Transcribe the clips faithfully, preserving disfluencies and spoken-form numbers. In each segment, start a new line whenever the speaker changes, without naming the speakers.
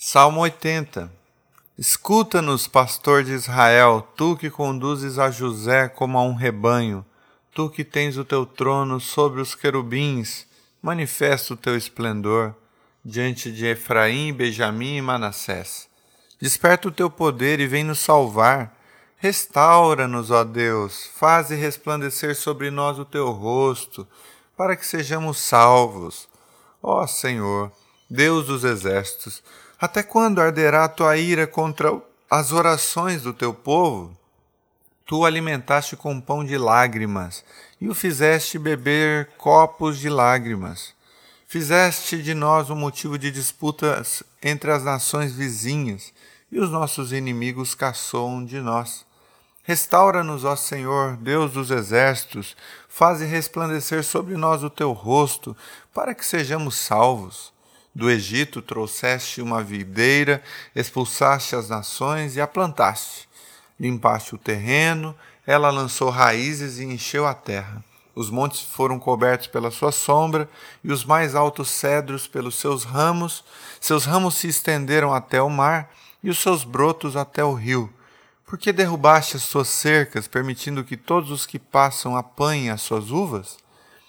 Salmo oitenta. Escuta-nos, pastor de Israel, tu que conduzes a José como a um rebanho, tu que tens o teu trono sobre os querubins, manifesta o teu esplendor diante de Efraim, Benjamim e Manassés. Desperta o teu poder e vem nos salvar. Restaura-nos, ó Deus, faze resplandecer sobre nós o teu rosto, para que sejamos salvos. Ó Senhor, Deus dos exércitos, até quando arderá a tua ira contra as orações do teu povo? Tu o alimentaste com pão de lágrimas e o fizeste beber copos de lágrimas. Fizeste de nós um motivo de disputas entre as nações vizinhas e os nossos inimigos caçoam de nós. Restaura-nos, ó Senhor, Deus dos exércitos, faze resplandecer sobre nós o teu rosto, para que sejamos salvos. Do Egito trouxeste uma videira, expulsaste as nações e a plantaste. Limpaste o terreno, ela lançou raízes e encheu a terra. Os montes foram cobertos pela sua sombra e os mais altos cedros pelos seus ramos. Seus ramos se estenderam até o mar e os seus brotos até o rio. Porque derrubaste as suas cercas, permitindo que todos os que passam apanhem as suas uvas?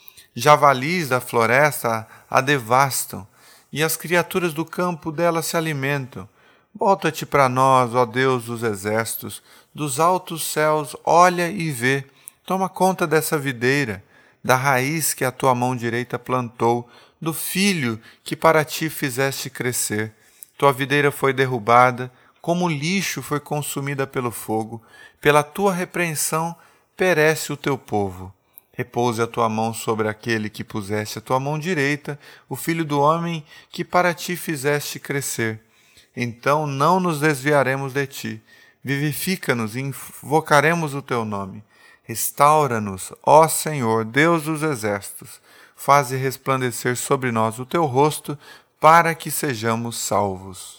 Javalis da floresta a devastam, e as criaturas do campo dela se alimentam. Volta-te para nós, ó Deus dos exércitos, dos altos céus, olha e vê. Toma conta dessa videira, da raiz que a tua mão direita plantou, do filho que para ti fizeste crescer. Tua videira foi derrubada, como lixo foi consumida pelo fogo, pela tua repreensão perece o teu povo. Repouse a tua mão sobre aquele que puseste a tua mão direita, o filho do homem que para ti fizeste crescer. Então não nos desviaremos de ti, vivifica-nos e invocaremos o teu nome. Restaura-nos, ó Senhor, Deus dos exércitos, faze resplandecer sobre nós o teu rosto, para que sejamos salvos.